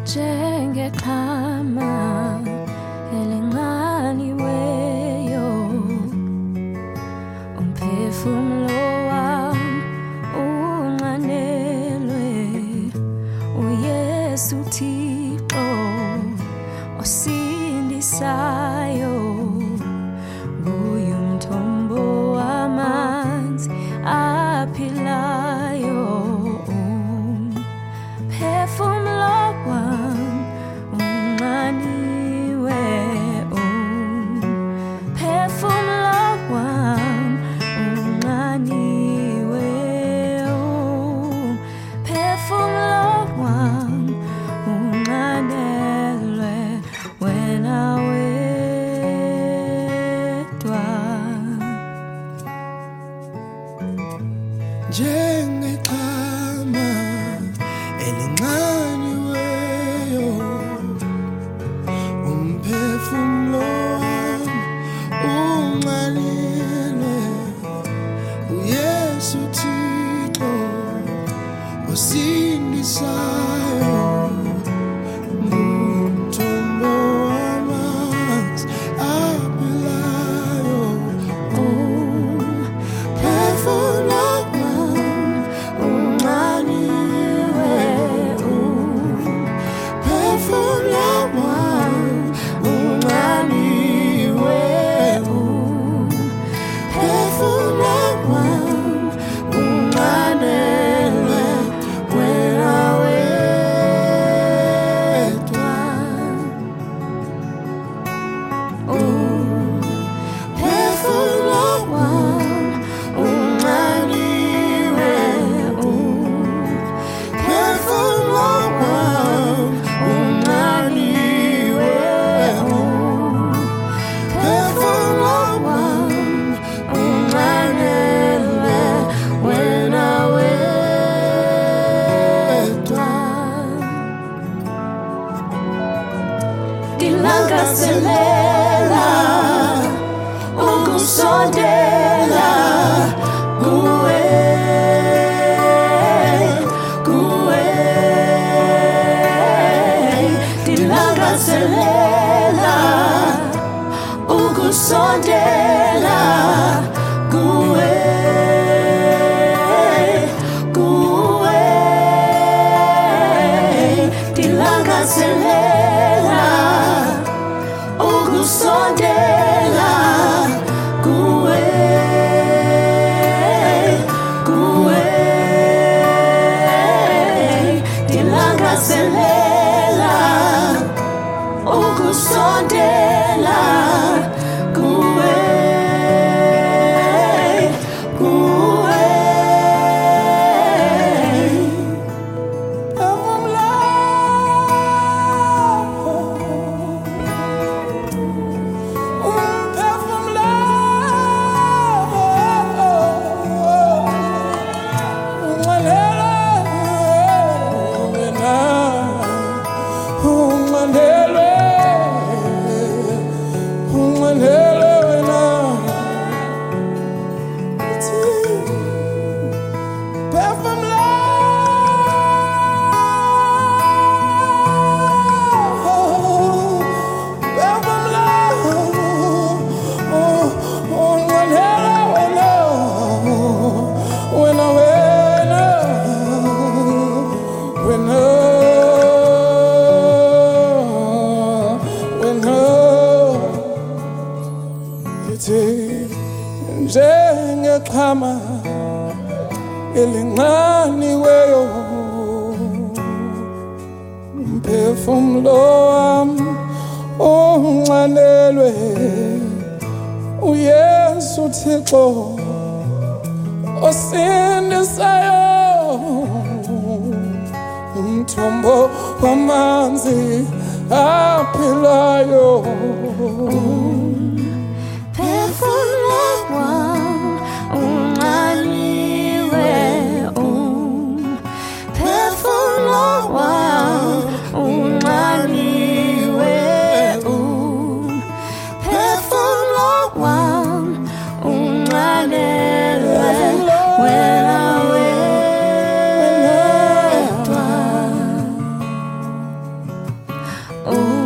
Njengexhama elinxaniweyo, umphefumlo wam unqanelwe, uYesu Thixo osindisayo, nguye umthombo wamanzi aphilayo. Umphefumlo wam unqaniwe, umphefumlo wam unqaniwe, umphefumlo wam unqanelwe wena wedwa. Njengexhama elinxaniweyo, umphefumlo wam unqanelwe, uYesu Thixo osindisayo, ngumthombo wamanzi aphilayo. Umphefumlo wam unqaniwe, umphefumlo wam unqaniwe, umphefumlo wam unqanelwe wena wedwa. Umphefumlo wam unqaniwe, umphefumlo wam unqaniwe, umphefumlo wam unqanelwe wena wedwa. Ndilangazelela ukusondela kuwe, kuwe. Ndilangazelela ukusondela kuwe, kuwe. Ndilangazelela ukusondela kuwe, kuwe. Ndilangazelela ukusondela kuwe, kuwe. Njengexhama elinxaniweyo, umphefumlo wam unqanelwe, uYesu Thixo osindisayo, umthombo wamanzi aphilayo. Umphefumlo wam unqaniwe, umphefumlo wam unqaniwe, umphefumlo wam unqanelwe wena wedwa. Oh